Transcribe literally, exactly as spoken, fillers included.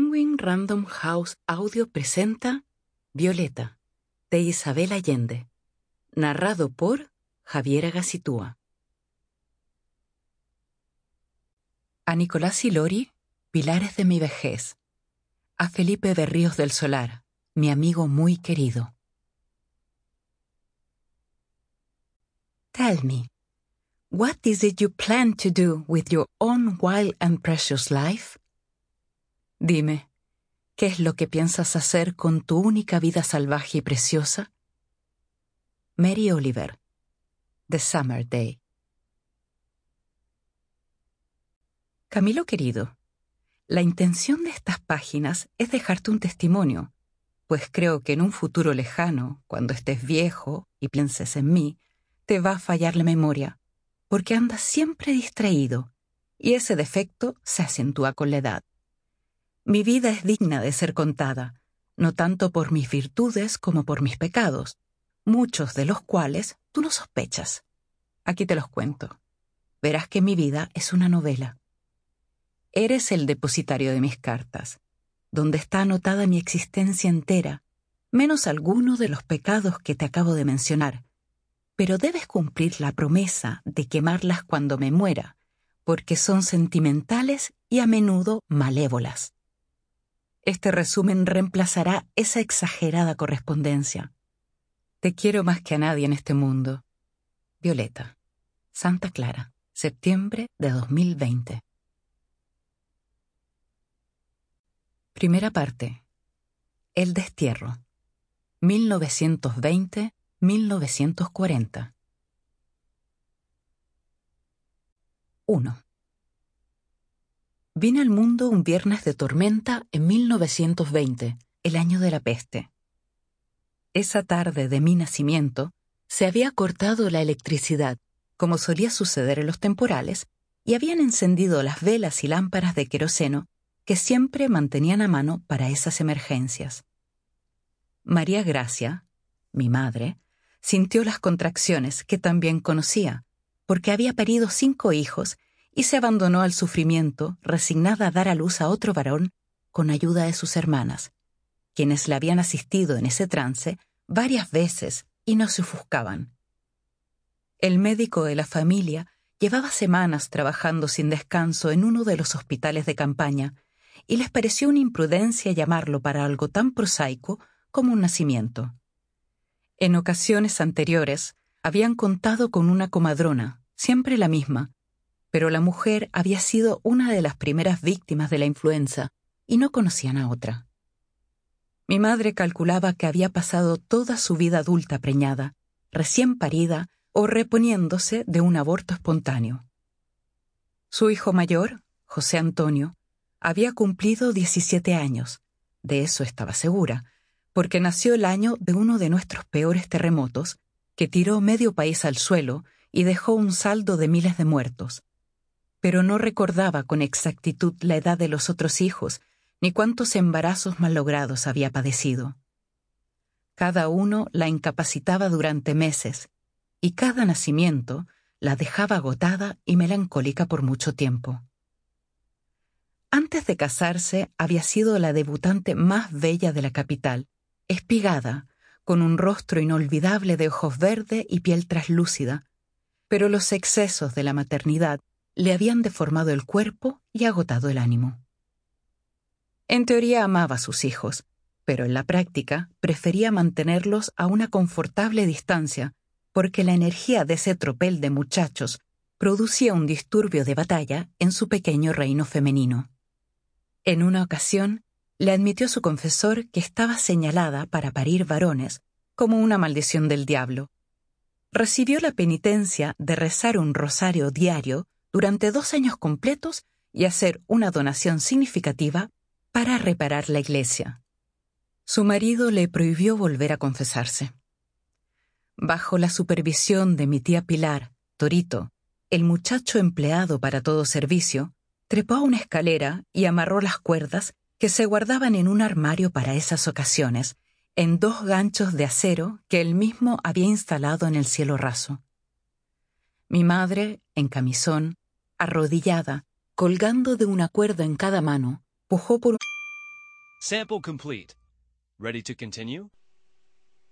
Penguin Random House Audio presenta Violeta, de Isabel Allende, narrado por Javiera Gacitúa. A Nicolás y Lori, pilares de mi vejez. A Felipe Berríos del Solar, mi amigo muy querido. Tell me, what is it you plan to do with your own wild and precious life? Dime, ¿qué es lo que piensas hacer con tu única vida salvaje y preciosa? Mary Oliver, The Summer Day. Camilo querido, la intención de estas páginas es dejarte un testimonio, pues creo que en un futuro lejano, cuando estés viejo y pienses en mí, te va a fallar la memoria, porque andas siempre distraído, y ese defecto se acentúa con la edad. Mi vida es digna de ser contada, no tanto por mis virtudes como por mis pecados, muchos de los cuales tú no sospechas. Aquí te los cuento. Verás que mi vida es una novela. Eres el depositario de mis cartas, donde está anotada mi existencia entera, menos algunos de los pecados que te acabo de mencionar, pero debes cumplir la promesa de quemarlas cuando me muera, porque son sentimentales y a menudo malévolas. Este resumen reemplazará esa exagerada correspondencia. Te quiero más que a nadie en este mundo. Violeta, Santa Clara, septiembre de dos mil veinte. Primera parte. El destierro. mil novecientos veinte a mil novecientos cuarenta. uno. Vine al mundo un viernes de tormenta en mil novecientos veinte, el año de la peste. Esa tarde de mi nacimiento se había cortado la electricidad, como solía suceder en los temporales, y habían encendido las velas y lámparas de queroseno que siempre mantenían a mano para esas emergencias. María Gracia, mi madre, sintió las contracciones que también conocía, porque había parido cinco hijos y se abandonó al sufrimiento, resignada a dar a luz a otro varón con ayuda de sus hermanas, quienes la habían asistido en ese trance varias veces y no se ofuscaban. El médico de la familia llevaba semanas trabajando sin descanso en uno de los hospitales de campaña y les pareció una imprudencia llamarlo para algo tan prosaico como un nacimiento. En ocasiones anteriores habían contado con una comadrona, siempre la misma, pero la mujer había sido una de las primeras víctimas de la influenza y no conocían a otra. Mi madre calculaba que había pasado toda su vida adulta preñada, recién parida o reponiéndose de un aborto espontáneo. Su hijo mayor, José Antonio, había cumplido diecisiete años, de eso estaba segura, porque nació el año de uno de nuestros peores terremotos, que tiró medio país al suelo y dejó un saldo de miles de muertos. Pero no recordaba con exactitud la edad de los otros hijos, ni cuántos embarazos mallogrados había padecido. Cada uno la incapacitaba durante meses, y cada nacimiento la dejaba agotada y melancólica por mucho tiempo. Antes de casarse, había sido la debutante más bella de la capital, espigada, con un rostro inolvidable de ojos verdes y piel traslúcida, pero los excesos de la maternidad le habían deformado el cuerpo y agotado el ánimo. En teoría amaba a sus hijos, pero en la práctica prefería mantenerlos a una confortable distancia, porque la energía de ese tropel de muchachos producía un disturbio de batalla en su pequeño reino femenino. En una ocasión, le admitió su confesor que estaba señalada para parir varones como una maldición del diablo. Recibió la penitencia de rezar un rosario diario durante dos años completos y hacer una donación significativa para reparar la iglesia. Su marido le prohibió volver a confesarse. Bajo la supervisión de mi tía Pilar, Torito, el muchacho empleado para todo servicio, trepó a una escalera y amarró las cuerdas que se guardaban en un armario para esas ocasiones, en dos ganchos de acero que él mismo había instalado en el cielo raso. Mi madre, en camisón, arrodillada, colgando de una cuerda en cada mano, pujó por Sample complete. Ready to continue?